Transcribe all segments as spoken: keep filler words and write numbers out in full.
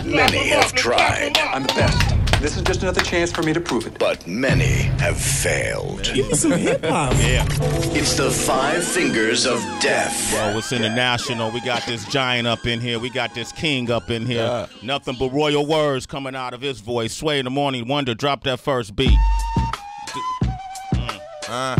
Many have tried. I'm the best. This is just another chance for me to prove it. But many have failed. Give me some hip-hop. Yeah. It's the five fingers of death. Oh, it's international. We got this giant up in here. We got this king up in here. Yeah. Nothing but royal words coming out of his voice. Sway in the morning wonder. Drop that first beat. Mm. Uh,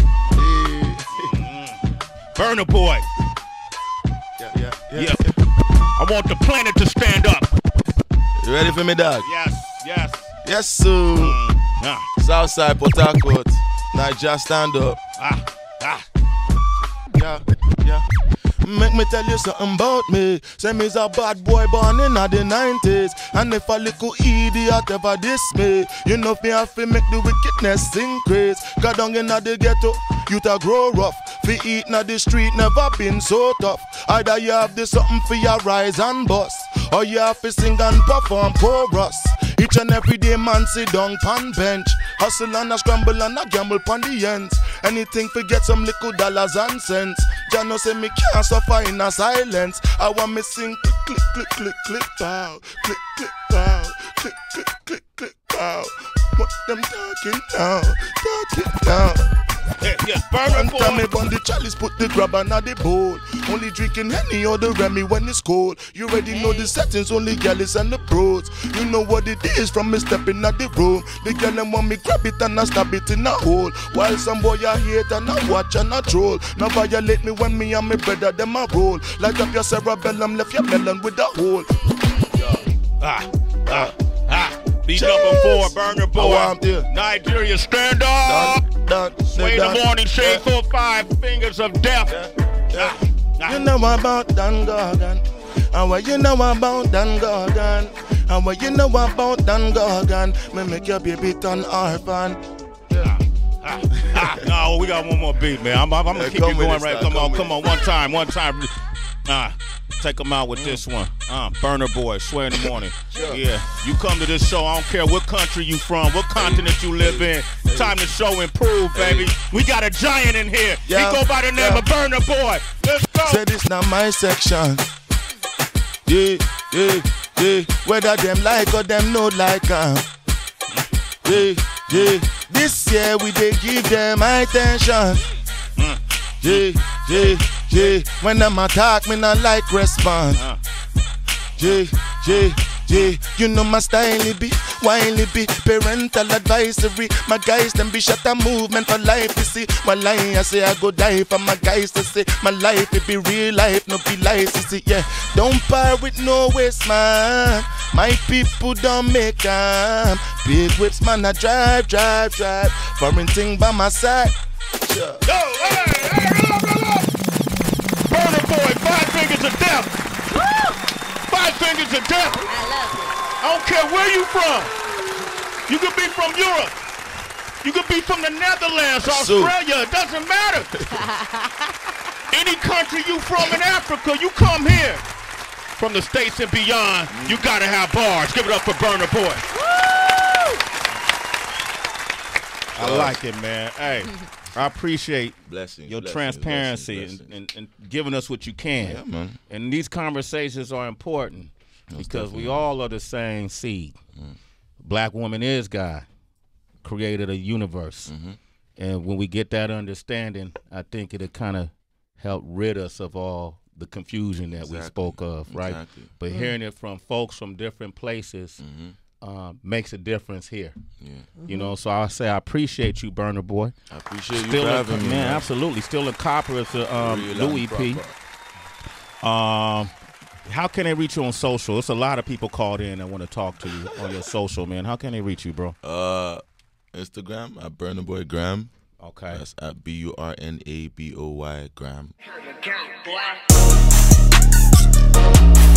Mm. Burna Boy. yeah, yeah, yeah. Yeah. I want the planet to stand up. You ready for me, dog? Yes, yes. Yes, sir. Mm. Ah, Southside, Port Harcourt. Niger, stand up. ah, ah. Yeah, yeah. Make me tell you something about me. Say me's a bad boy born in the nineties. And if a little idiot ever diss me, you know me have to make the wickedness increase. Got down in the ghetto, you to grow rough. Fi eat na the street never been so tough. Either you have this something for your rise and bust, or you have to sing and perform chorus. Each and every day man sit down pan bench, hustle and a scramble and a gamble pon the ends. Anything for get some little dollars and cents. Jano say me can't suffer in a silence. I want me sing click click click click click pow, click click pow, click click click click pow. What them talking now? Talking now. Yeah, yeah. Burna And tell me Boy. on the chalice, put the grab under the bowl. Only drinking any other Remy when it's cold. You already know the settings, only galleys and the pros. You know what it is from me stepping at the room. The girl them want me grab it and I stab it in a hole. While some boy I hate and I watch and I troll. Now violate me when me and my brother them a roll. Light up your cerebellum, left your melon with a hole. Ah, ah, ah. Beat number four, Burna I Boy. want you. Nigeria, stand up. Done, done, Sway in done. the morning, shade Yeah. for five fingers of death. Yeah. Ah, ah. You know about Dan Gorgon, and what you know about Dan Gorgon, and what you know about Dan Gorgon, me make your baby turn orphan. Ah, ah, ah. No, we got one more beat, man. I'm, I'm, I'm gonna Yeah, keep come you with going it, right. Star, Come come on, with come it. on. One time, one time. Ah, take them out with this one. Uh, Burna Boy, Sway in the morning. Sure. Yeah, you come to this show. I don't care what country you from, what continent you live in. Time to show and prove, baby. We got a giant in here. Yeah, He go by the name yeah. of Burna Boy. Let's go. Say this not my section. Yeah, yeah, yeah. Whether them like or them not like um. Yeah, yeah. This year we dey give them attention. Mm. Yeah, yeah, yeah. When them attack, me not like respond. Uh. Yeah, yeah, yeah. You know my style it be, while it be parental advisory. My guys them be shut a movement for life. You see, my line I say I go die for my guys to say my life it be real life, no be lies. You see, yeah. Don't par with no waste man. My people don't make them. Big whips man I drive, drive, drive. Foreign thing by my side. Sure. Yo, hey, hey, roll up, roll up. Burna Boy, five fingers of death. Five fingers of death. I don't care where you from. You could be from Europe. You could be from the Netherlands, So- Australia. It doesn't matter. Any country you from in Africa, you come here. From the States and beyond, you gotta have bars. Give it up for Burna Boy. I like it, man. Hey, I appreciate Blessings. your blessings, transparency blessings, and, blessings. and, and giving us what you can. Yeah, man. And these conversations are important because we definitely. all are the same seed. Black woman is God, created a universe. Mm-hmm. And when we get that understanding, I think it'll kind of help rid us of all the confusion that we Exactly. spoke of, right? Exactly. But hearing it from folks from different places uh, makes a difference here. Yeah. You know, so I say I appreciate you, Burna Boy. I appreciate you Still for in, having me, man, man. absolutely. Still in copper as a um, Real Louis and P. proper. Um, how can they reach you on social? It's a lot of people called in that want to talk to you on your social, man. How can they reach you, bro? Uh, Instagram at Burna Boy Graham. Okay. That's at B U R N A B O Y Graham. Here you go, boy.